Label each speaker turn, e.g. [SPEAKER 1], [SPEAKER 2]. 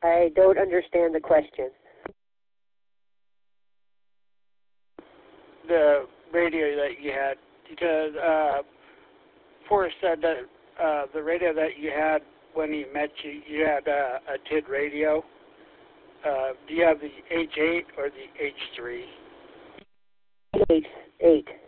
[SPEAKER 1] I don't understand the question.
[SPEAKER 2] The radio that you had, because Forrest said that the radio that you had when he met you, you had a TID radio. Do you have the H8 or the H3?
[SPEAKER 1] H8.